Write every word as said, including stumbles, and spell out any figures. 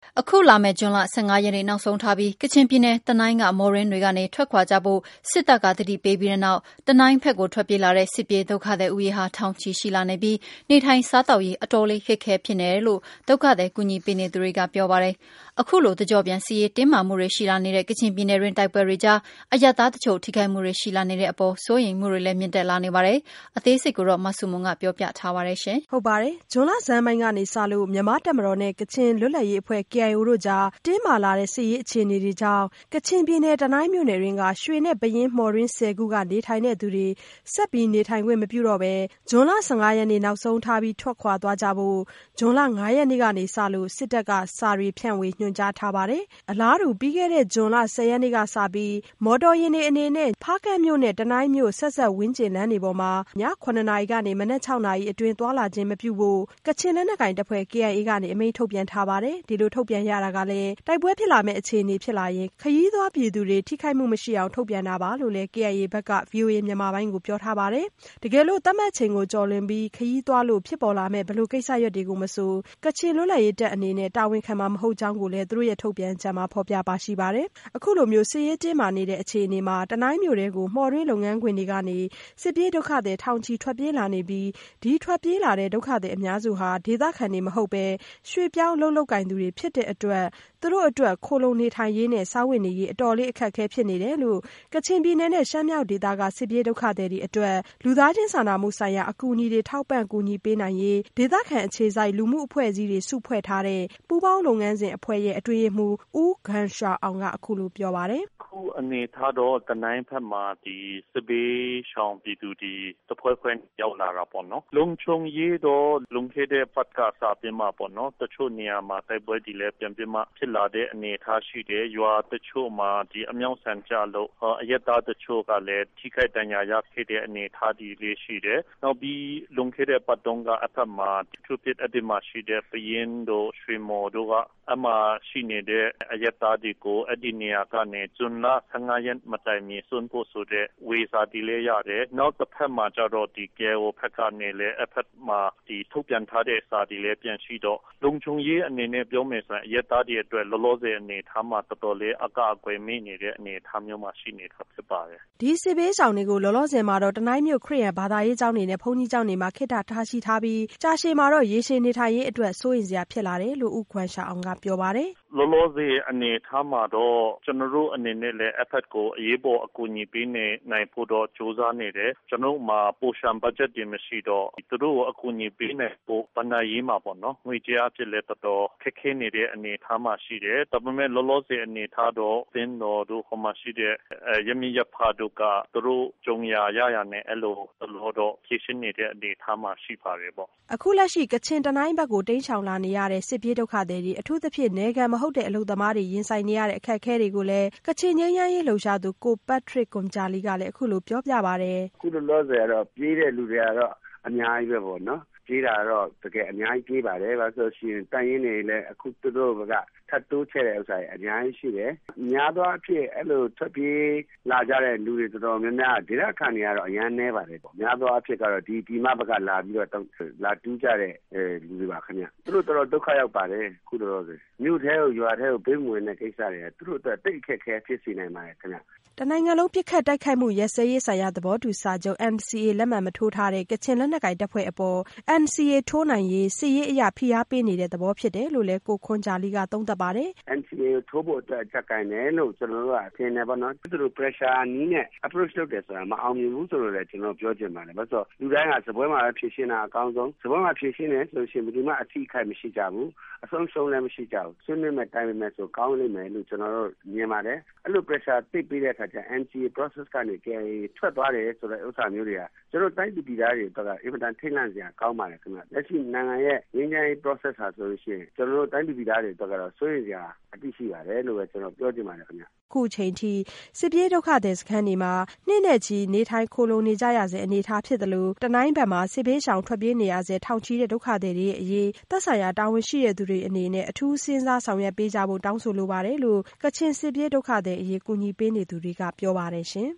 အခုလာမယ့်ဇွန်လဆယ့်ငါးရက်နေ့နောက်ဆုံးထားပြီးကချင်ပြည်နယ်တနိုင်းကမော်ရင်းတွေကနေထွက်ခွာကြဖို့စစ်တပ်ကသတိပေးပြီးတဲ့နောက်တနိုင်းဘက်ကိုထွက်ပြေးလာတဲ့စစ်ပြေးဒုက္ခသည်ဦးရေဟာထောင်ချီရှိလာနေပြီးနေထိုင်စားသောက်ရေးအတော်လေးခက်ခဲဖြစ်နေတယ်လို့ဒုက္ခသည်ကူညီပေးနေသူတွေကပြောပါတယ်။အခုလိုတကြော့ပြန်စီရေးတင်းမာမှုတွေရှိလာနေတဲ့ကချင်ပြည်နယ်တွင်တိုက်ပွဲတွေကြားအရပ်သားတချို့ထိခိုက်မှုတွေရှိလာနေတဲ့အပေါ်စိုးရိမ်မှုတွေလည်းမြင့်တက်လာနေပါတယ်။အသေးစိတ်ကိုတော့မဆုမွန်ကပြောပြထားပါတယ်ရှင်။ဟုတ်ပါတယ်။ဇွန်လဆန်းပိုင်းကနေစလို့မြန်မာတပ်မတော်နဲ့ကချင်လွတ်လပ်ရေးအဖွဲ့ K I O တို့ကြားတင်းမာလာတဲ့စစ်ရေးအခြေအနေတွေကြောင့်ကချင်ပြည်နယ်တနိုင်းမြို့နယ်တွင်ကရွှေနဲ့ပယင်းမော်ရင်းဆယ်ခုကနေထိုင်တဲ့သူတွေဆက်ပြီးနေထိုင်ခွင့်မပြုတော့ဘဲဇွန်လဆယ့်ငါးရက်နေ့နောက်ဆုံးထားပြီးထွက်ခွာသွားကြဖို့ဇွန်လငါးရက်နေ့ကနေစလို့စစ်တပ်ကစာရီဖြန့်ဝေညွှန်ကြားထားပါတယ်။အလားတူပြီးခဲ့တဲ့ဇွန်လဆယ်ရက်နေ့ကစပြီးမော်တော်ယာဉ်တွေအနေနဲ့ဖားကန့်မြို့နဲ့တနိုင်းမြို့ဆက်ဆက်ဝင်းကျင်လမ်းတွေပေါ်မှာညခုနှစ်နာရီကနေမနက်ခြောက်နာရီအတွင်းသွားလာခြင်းမပြုဖို့ကချင်လက်နက်ကိုင်တပ်ဖွဲ့ K I A ကနေအမိန့်ထုတ်ပြန်ထားပါတယ်။ဒီလိုထုတ်ပြန်ရတာကလည်းတိုက်ပွဲဖြစ်လာမယ့်အခြေအနေဖြစ်လာရင်ခရီးသွားပြည်သူတွေထိခိုက်မှုမရှိအောင်ထုတ်ပြန်တာပါလို့လည်း K I A ဘက်က V O A မြန်မာပိုင်းကိုပြောထားပါတယ်။တကယ်လို့သတ်မှတ်ချိန်ကိုကျော်လွန်ပြီးခရီးသွားလို့ဖြစ်ပေါ်လာမယ့်ဘယ်လိုကိစ္စရပ်တွေကိုမဆိုကချင်လွတ်လပ်ရေးတပ်အနေနဲ့တာဝန်ခံမှာမဟုတ်ကြောင်းကိုလည်းသူတို့ရဲ့ထုတ်ပြန်ချက်မှာဖော်ပြပါရှိပါတယ်။အခုလိုမျိုးစစ်ရေးတင်းမာနေတဲ့အခြေအနေမှာတနိုင်းမြို့တွေကိုမှော်ရင်းလုပ်ငန်းခွင်တွေကနေစစ်ပြေးဒုက္ခသည်ထောင်ချီထွက်ပြေးလာနေပြီးဒီထွက်ပြေးလာတဲ့ဒုက္ခသည်အများစုဟာဒေသခံတွေမဟုတ်ပဲရွှေ့ပြောင်းလုပ်လုပ်ကင်သူတွေဖြစ်တဲ့အတွက်သူတို့အတွက်ခိုလုံနေထိုင်ရေးနဲ့စားဝတ်နေရေးအတော်လေးအခက်အခဲဖြစ်နေတယ်လို့ကချင်ပြည်နယ်နဲ့ရှမ်းမြောက်ဒေသကစစ်ပြေးဒုက္ခသည်တွေအတွက်လူသားချင်းစာနာမှုဆိုင်ရာအကူအညီတွေထောက်ပံ့ကူညီပေးနိုင်ရေးဒေသခံအခြေစိုက်လူမှုအဖွဲ့အစည်းတွေစုဖွဲ့ထားတဲ့ပူးပေါင်းလုပ်ငန်းစဉ်အဖွဲ့ရဲ့အတွင်းရေးမှူးဦးဂန်ရှာအောင်ကအခုလိုပြောပါတယ်။အခုအနေထားတော့တနိုင်းဘက်မှာဒီစစ်ဘေးရှောင်ပြည်သူတွေတဖွဲ့ဖွဲ့ရောက်လာတာပေါ့နော်။လုံခြုံရေးတော့လုံခဲ့တဲ့ပတ်ကစားပြမှာပေါ့နော်။တချို့နေရာမှာတိုက်ပွဲတွေလည်းပြန်ပြမဖြစ်လာတဲ့အနေအထားရှိတယ်။ရွာတချို့မှာဒီအမြောက်ဆန်ကြလို့အရက်သားတချို့ကလည်းထိခိုက်ဒဏ်ရာရခဲ့တဲ့အနေအထားတွေလေးရှိတယ်။နောက်ပြီးလုံခဲ့တဲ့ပတ်တုံးကအဖက်မှာသူဖြစ်အဒီမှာရှိတဲ့ပယင်းတို့ရွှေမော်တို့ကအမှရှိနေတဲ့အရက်သားတွေကိုအဲ့ဒီနေရာကနေဇွန်လဆယ့်ငါးရက်မတိုင်မီစွန့်ဖို့ဆိုတဲ့ဝေစာတီလေးရတယ်။နောက်တစ်ဖက်မှာကျတော့ဒီ K I O ဖက်ကနေလည်းအဖက်မှာဒီထုတ်ပြန်ထားတဲ့စာတီလေးပြန်ရှိတော့လုံခြုံရေးအနေနဲ့ပြောမယ်ဆိုရင်အရက်သားတွေအတွက်လောလောဆယ်အနေထားမှာတော်တော်လေးအကအကွယ်မိနေတဲ့အနေအထားမျိုးမှာရှိနေတာဖြစ်ပါတယ်။ဒီစစ်ဘေးရှောင်တွေကိုလောလောဆယ်မှာတော့တနိုင်းမြို့ခရစ်ယာန်ဘာသာရေးကျောင်းတွေနဲ့ဘုန်းကြီးကျောင်းတွေမှာခေတ္တထားရှိထားပြီးကြာရှည်မှာတော့ရေရှည်နေထိုင်ရေးအတွက်စိုးရိမ်စရာဖြစ်လာတယ်လို့ဦးခွန်ရှာအောင်ကပြောပါတယ်။လောလောဆယ်အနေထားမှာတော့ကျွန်တော်တို့အနေနဲ့လည်းအဖက်ကိုအရေးပေါ်အကူအညီပေးနေနိုင်ဖို့တော့စ조사နေတယ်ကျွန်တော်မှာပိုရှံဘတ်ဂျက်တွေမရှိတော့သူတို့အကူအညီပေးနိုင်ဖို့ဗဏ္ဍာရေးမှာပေါ့နော်ငွေကြေးအဖြစ်လည်းတော်တော်ခက်ခဲနေတဲ့အနေအထားမှာရှိတယ်ဒါပေမဲ့လောလောဆယ်အနေထားတော့သင်တော်တို့ဟိုမှာရှိတဲ့ရမီရဖာတို့ကသူတို့ကြုံရရရနဲ့အဲ့လိုတော်တော်ဖြည့်ရှင်းနေတဲ့အနေအထားမှာရှိပါတယ်ပေါ့အခုလက်ရှိကချင်တနိုင်းဘက်ကိုတိမ်းရှောင်လာနေရတဲ့စစ်ပြေးဒုက္ခသည်တွေအထူးသဖြင့်နေကံမဟုတ်တဲ့အလုပ်သမားတွေရင်ဆိုင်နေရတဲ့အခက်အခဲတွေကိုလည်းကချင်ငြိမ်းချမ်းရေးလှုပ်ရှားသူကိုပတ်ထရစ်ကွန်ဂျာလီကလည်းအခုလိုပြောပြပါတယ်အခုလောလောဆယ်ကတော့ပြေးတဲ့လူတွေကတော့အများကြီးပဲပေါ့နော်ပြေးတာတော့တကယ်အများကြီးပြေးပါတယ်ဘာလို့ဆိုရင်တန်ရင်တွေလည်းအခုသူတို့ကထပ်တိုးချဲ့တဲ့ဥစ္စာတွေအများကြီးရှိတယ်များသောအားဖြင့်အဲ့လိုထွက်ပြေးလာကြတဲ့လူတွေတော်တော်များများဒေသခံတွေကတော့အများနည်းပါတယ်ပေါ့များသောအားဖြင့်ကတော့ဒီဒီမဘက်ကလာပြီးတော့လာတူးကြတဲ့အဲလူတွေပါခင်ဗျသူတို့တော်တော်ဒုက္ခရောက်ပါတယ်ခုတော့ဆိုမြို့ထဲကိုရွာထဲကိုပေးမဝင်တဲ့ကိစ္စတွေသူတို့အတွက်တိတ်ခက်ခဲဖြစ်စေနိုင်ပါတယ်ခင်ဗျတနိုင်ငံလုံးပြစ်ခတ်တိုက်ခိုက်မှုရဲစဲရေးဆိုင်ရာသဘောတူစာချုပ် N C A လက်မှတ်မထိုးထားတဲ့ကချင်လက်နက်ကိုင်တပ်ဖွဲ့အပေါ် N C A ထိုးနိုင်ရေးစစ်ရေးအရာဖိအားပေးနေတဲ့သဘောဖြစ်တယ်လို့လည်းကိုခွန်ဂျာလီကသုံးသပ်ပါတယ် N C A ထိုးဖို့အတွက်ချက်ကင်တယ်လို့ကျွန်တော်တို့ကထင်တယ်ပေါ့နော်သူတို့ pressure နီးနဲ့ approach လုပ်တယ်ဆိုတာမအောင်မြင်ဘူးဆိုတော့လည်းကျွန်တော်ပြောချင်ပါတယ်ဘာလို့လူတိုင်းကစပွဲမှာဖြည့်ရှင်းတာအကောင်းဆုံးစပွဲမှာဖြည့်ရှင်းတယ်ဆိုရှင်ဘယ်သူမှအထီးခိုက်မရှိကြဘူးအဆုံးရှုံးလည်းမရှိကြဘူးဆွေးနွေးမဲ့တိုင်ပင်မဲ့ဆိုကောင်းလိမ့်မယ်လို့ကျွန်တော်တို့မြင်ပါတယ်အဲ့လို pressure တိတ်ပေးတဲ့အခါကျ N C A process ကနေထွက်သွားတယ်ဆိုတဲ့ဥစ္စာမျိုးတွေကကျွန်တော်တိုင်းပြည်သားတွေတော့အင်မတန်ထိတ်လန့်စရာကောင်းပါတယ်ခင်ဗျလက်ရှိနိုင်ငံရဲ့ငြိမ်းချမ်းရေး process ဟာဆိုလို့ရှိရင်ကျွန်တော်တို့တိုင်းပြည်သားတွေတော့စိုးရိမ်စရာအတိရှိပါတယ်လို့ပဲကျွန်တော်ပြောချင်ပါတယ်ခင်ဗျခုချိန်ထိစစ်ပြေးဒုက္ခသည်စခန်းတွေမှာနှစ်နဲ့ချီနေထိုင်ခိုလုံနေကြရစေအနေထားဖြစ်တယ်လို့တနိုင်းဘက်မှာစစ်ဘေးရှောင်ထွက်ပြေးနေရစေထောင်ချီတဲ့ဒုက္ခသည်တွေအရေးသက်ဆိုင်ရာတာဝန်ရှိတဲ့သူတွေအနေနဲ့အထူးစဉ်းစားဆောင်ရွက်ပေးကြဖို့တောင်းဆိုလိုပါတယ်လို့ကချင်စစ်ပြေးဒုက္ခသည်အရေးကူညီပေးနေသူတွေကပြောပါတယ်ရှင်